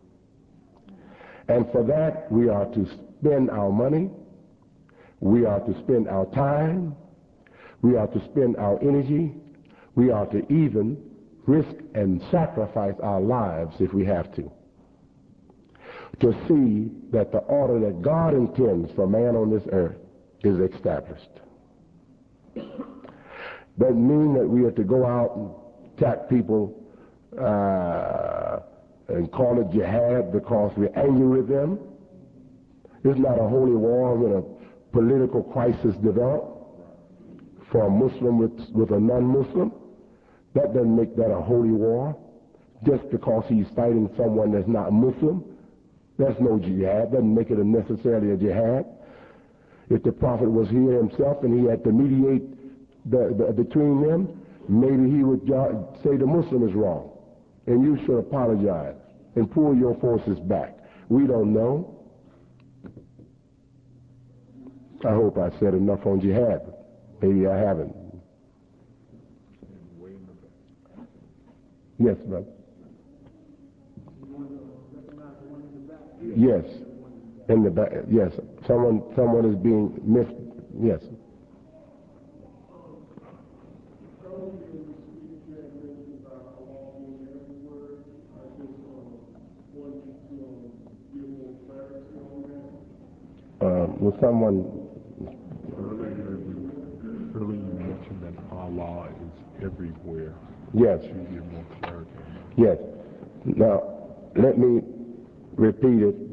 And for that, we are to spend our money, we are to spend our time, we are to spend our energy, we are to even risk and sacrifice our lives if we have to, to see that the order that God intends for man on this earth is established. Doesn't mean that we are to go out and attack people uh, and call it jihad because we're angry with them. It's not a holy war when a political crisis develops for a Muslim with, with a non-Muslim. That doesn't make that a holy war. Just because he's fighting someone that's not Muslim, that's no jihad. Doesn't make it a necessarily a jihad. If the Prophet was here himself and he had to mediate the, the, between them, maybe he would say the Muslim is wrong and you should apologize and pull your forces back. We don't know. I hope I said enough on jihad. Maybe I haven't. Yes, brother. Yes. In the back. Yes. Someone someone is being missed. Yes. Uh, will someone earlier, earlier you mentioned that Allah Allah is everywhere. Yes. Could you give more clarity on that? Yes. Now, let me repeat it.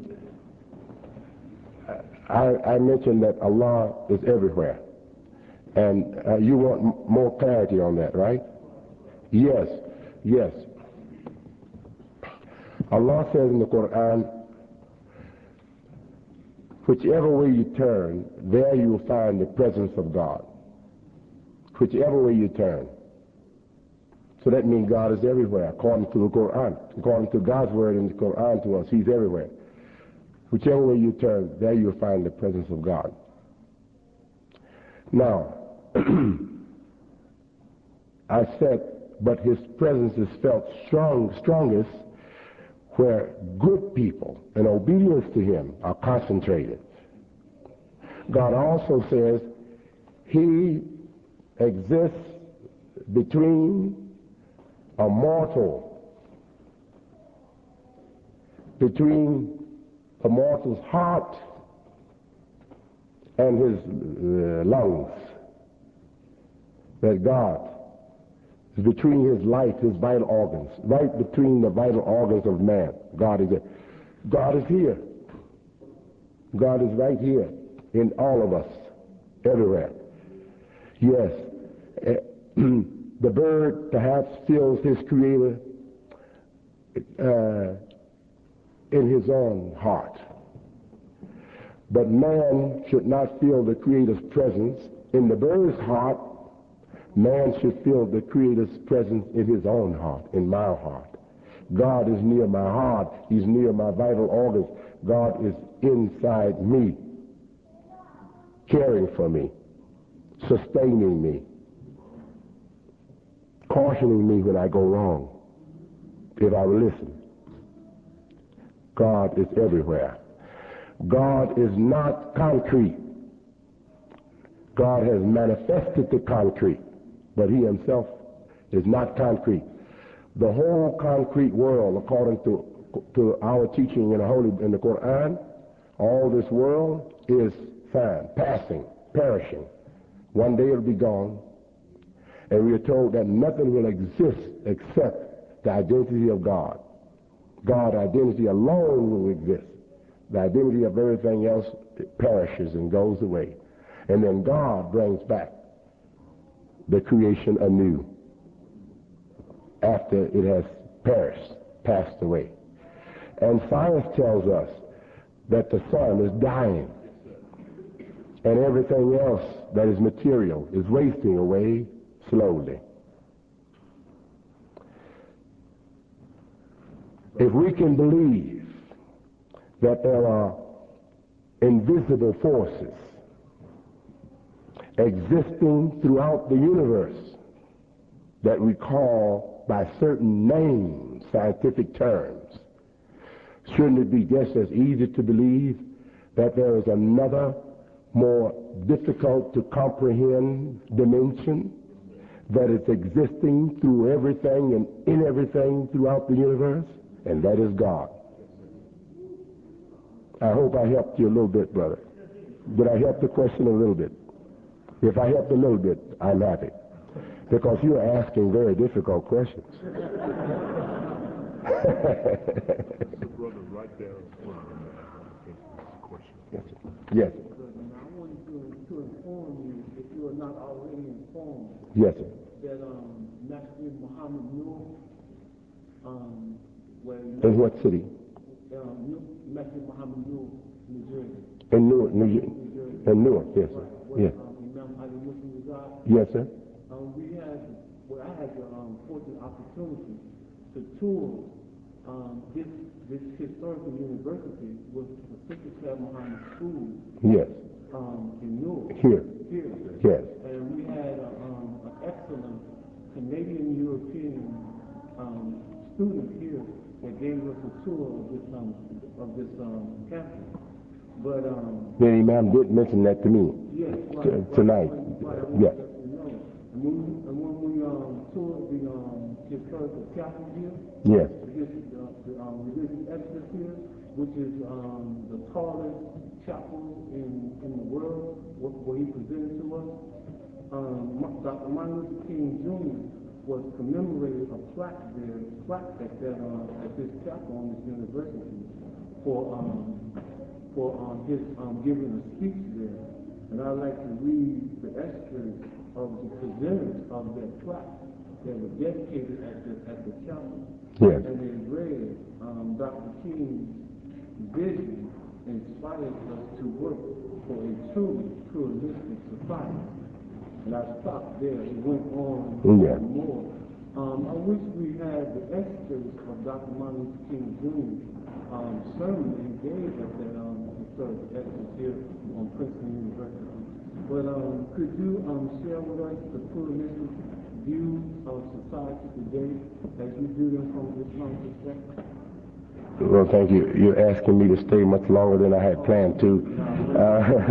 I, I mentioned that Allah is everywhere. And uh, you want m- more clarity on that, right? Yes. Yes. Allah says in the Quran, whichever way you turn, there you will find the presence of God. Whichever way you turn. So that means God is everywhere, according to the Quran. According to God's word in the Quran to us, He's everywhere. Whichever way you turn, there you'll find the presence of God. Now, I said, but His presence is felt strong, strongest where good people and obedience to Him are concentrated. God also says He exists between a mortal, between a mortal's heart and his uh, lungs. That God is between his life, his vital organs, right between the vital organs of man. God is there. God is here. God is right here in all of us, everywhere. Yes. Uh, the bird perhaps feels his creator uh, in his own heart. But man should not feel the Creator's presence in the bird's heart. Man should feel the Creator's presence in his own heart, in my heart. God is near my heart. He's near my vital organs. God is inside me, caring for me, sustaining me, cautioning me when I go wrong, if I will listen. God is everywhere. God is not concrete. God has manifested the concrete, but He Himself is not concrete. The whole concrete world, according to to our teaching in the Holy in the Quran, all this world is fine, passing, perishing. One day it'll be gone, and we are told that nothing will exist except the identity of God. God's identity alone will exist. The identity of everything else perishes and goes away. And then God brings back the creation anew after it has perished, passed away. And science tells us that the sun is dying and everything else that is material is wasting away slowly. If we can believe that there are invisible forces existing throughout the universe that we call by certain names, scientific terms, shouldn't it be just as easy to believe that there is another more difficult to comprehend dimension that is existing through everything and in everything throughout the universe? And that is God. I hope I helped you a little bit, brother. Did I help the question a little bit? If I helped a little bit, I'm happy. Because you're asking very difficult questions. So, brother, right there in front of me, question. Yes, sir. Yes, sir. I want you to inform you, if you are not already informed, Yes, sir. that um, Masjid Muhammad Nur, um, where In what city? um, Masjid Muhammad Nur, New Jersey. In Newark, New Jersey. New Jersey. In Newark, yes, sir. Where, Yes. um, Imam Ali Muslim resides. Yes, sir. Um, we had, well, I had the um, fortunate opportunity to tour um, this this historical university with the Sister Claire Muhammad School Yes. um, in Newark. Here. Here. Yes. And we had a, um, an excellent Canadian European um, student here that gave us a tour of this um, of this um, campus. But um, The Imam did mention that to me yes, right, t- right, tonight. right, right, Yes. right. And when, and when we um, toured the um, historical chapel here, Yes. the, the, the um, religious edifice here, which is um, the tallest chapel in, in the world, where, where he presented to us, um, Doctor Martin Luther King Junior was commemorated a plaque there, plaque at that uh, at this chapel on this university for um, for um, his um, giving a speech there. And I'd like to read the extras of the presenters of that plaque that were dedicated at the at the chapel. Yes. And they read um, Doctor King's vision inspires us to work for a truly pluralistic society. And I stopped there. It went on yeah. and more. Um, I wish we had the extras of Doctor Martin Luther King Junior Um, sermon he gave at that um, third extras here on Princeton University. But um, could you um, share with us the pluralistic views of society today as you do them from this long perspective? Well, thank you. You're asking me to stay much longer than I had planned to. Uh,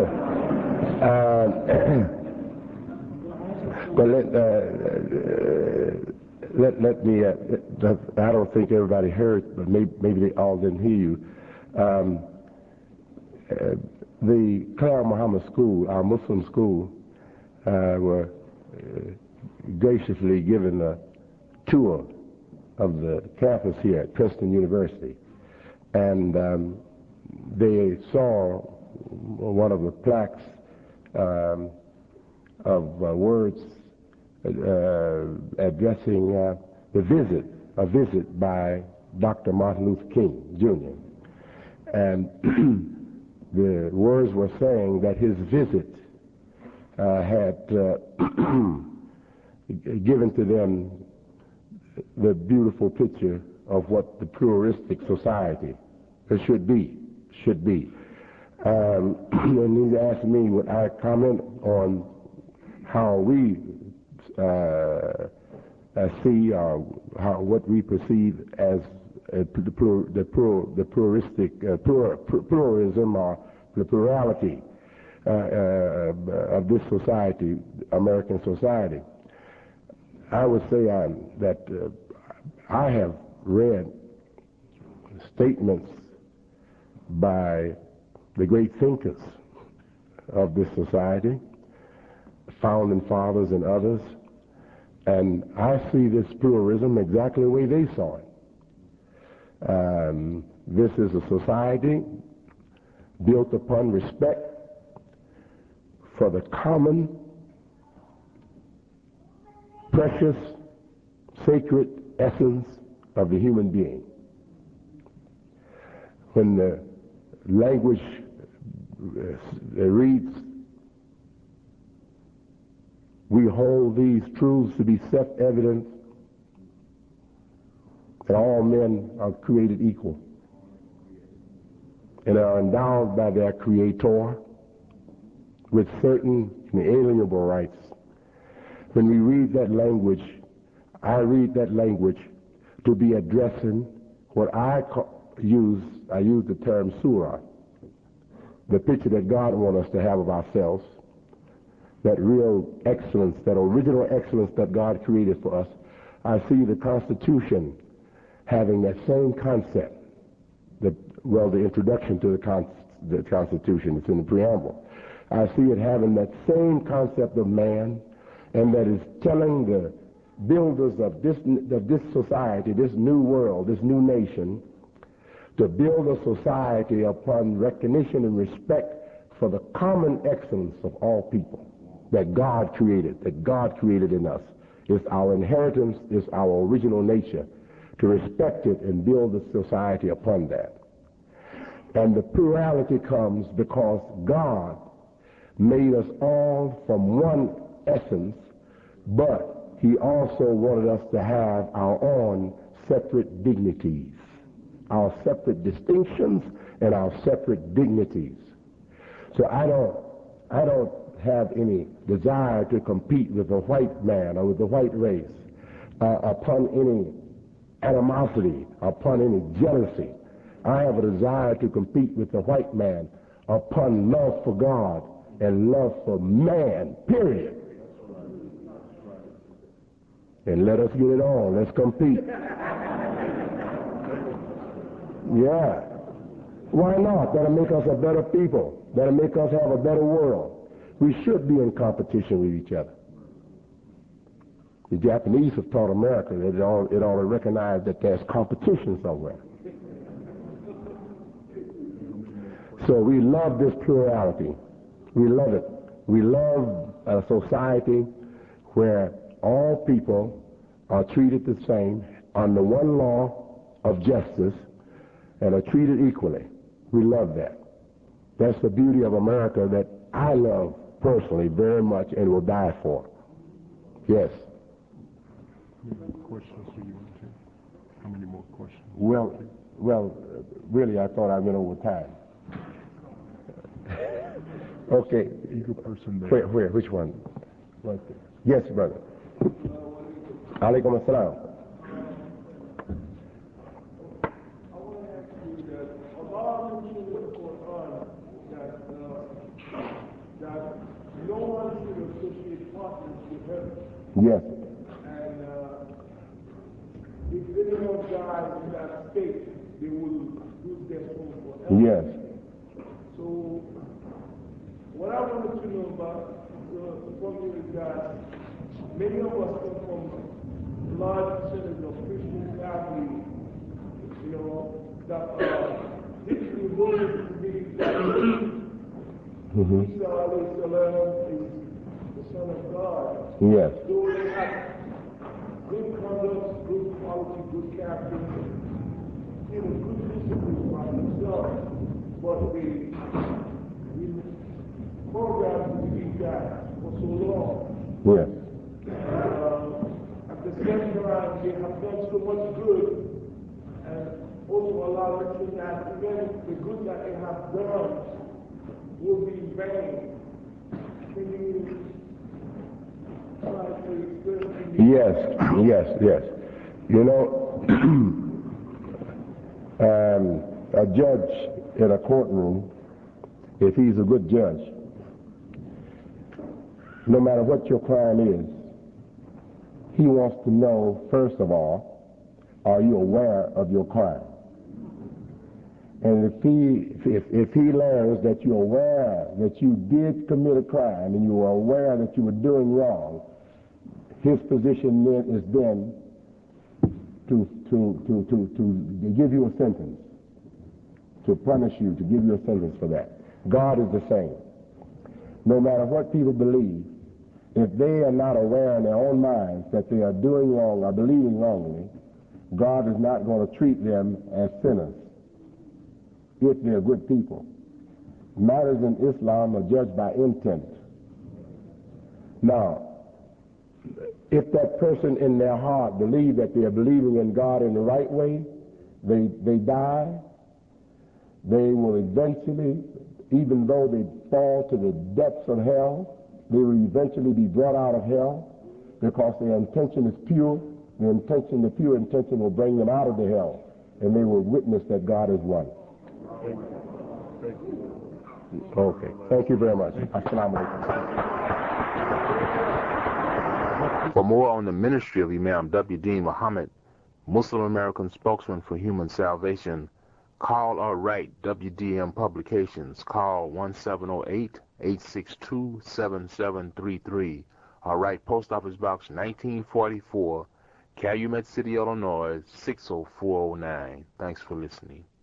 uh, but let, uh, uh, let, let me, uh, I don't think everybody heard, but maybe, maybe they all didn't hear you. Um, uh, the Clara Muhammad School, our Muslim school, uh, were uh, graciously given a tour of the campus here at Princeton University. And um, they saw one of the plaques um, of uh, words uh, addressing uh, the visit, a visit by Doctor Martin Luther King Junior And the words were saying that his visit uh, had uh, given to them the beautiful picture of what the pluralistic society should be, should be. Um, and he asked me would I comment on how we uh, uh, see or how what we perceive as uh, the, plur, the, plur, the pluralistic uh, plur, pluralism or the plurality uh, uh, of this society, American society. I would say um, that uh, I have read statements by the great thinkers of this society, founding fathers and others, and I see this pluralism exactly the way they saw it. Um, this is a society built upon respect for the common, precious, sacred essence of the human being. When the language uh, reads, we hold these truths to be self-evident that all men are created equal and are endowed by their Creator with certain inalienable rights. When we read that language, I read that language to be addressing what I call, use, I use the term surah, the picture that God wants us to have of ourselves, that real excellence, that original excellence that God created for us. I see the Constitution having that same concept, the, well, the introduction to the, con the Constitution, it's in the preamble. I see it having that same concept of man, and that is telling the builders of this, of this society, this new world, this new nation, to build a society upon recognition and respect for the common excellence of all people that God created, that God created in us. It's our inheritance, it's our original nature, to respect it and build a society upon that. And the plurality comes because God made us all from one essence, but he also wanted us to have our own separate dignities, our separate distinctions and our separate dignities. So I don't, I don't have any desire to compete with the white man or with the white race uh, upon any animosity, upon any jealousy. I have a desire to compete with the white man upon love for God and love for man, period. And let us get it on. Let's compete. Yeah. Why not? That'll make us a better people. That'll make us have a better world. We should be in competition with each other. The Japanese have taught America that it ought, it ought to recognize that there's competition somewhere. So we love this plurality. We love it. We love a society where all people are treated the same under one law of justice and are treated equally. We love that. That's the beauty of America that I love personally very much and will die for. Yes. Questions do you want to? How many more questions? Well, well, really, I thought I went over time. Okay. Eager person there. Where, where, which one? Right there. Yes, brother. Alaikum assalam. No one should associate partners with heaven. Yes. And uh, if anyone dies in that state, they will lose their soul forever. Yes. So, what I wanted to know about the point is that many of us come from large percentage of Christian families, you know, that uh, literally believe believe that Mm-hmm. Isa alayhi salam is the Son of God. Yes. So they have good conduct, good quality, good character, you know, good discipline by themselves. But they, we programmed to believe that for so long. Yes. Uh, at the same time, they have done so much good, and also allow us to that even the good that they have done will be in vain. Can you try to explain? Yes, yes, yes. You know, um, a judge in a courtroom, if he's a good judge, no matter what your crime is, he wants to know, first of all, are you aware of your crime? And if he, if, if he learns that you're aware that you did commit a crime and you were aware that you were doing wrong, his position then is then to, to, to, to, to give you a sentence, to punish you, to give you a sentence for that. God is the same. No matter what people believe, if they are not aware in their own minds that they are doing wrong or believing wrongly, God is not going to treat them as sinners if they're good people. Matters in Islam are judged by intent. Now, if that person in their heart believes that they are believing in God in the right way, they, they die, they will eventually, even though they fall to the depths of hell, they will eventually be brought out of hell because their intention is pure. The intention, the pure intention will bring them out of the hell, and they will witness that God is one. Okay. Thank you very much. Assalamu alaikum. For more on the ministry of Imam W. Deen Muhammad, Muslim American spokesman for human salvation, call or write W D M Publications. Call one seven zero eight, eight six two, seven seven three three or write Post Office Box nineteen forty-four, Calumet City, Illinois six oh four oh nine. Thanks for listening.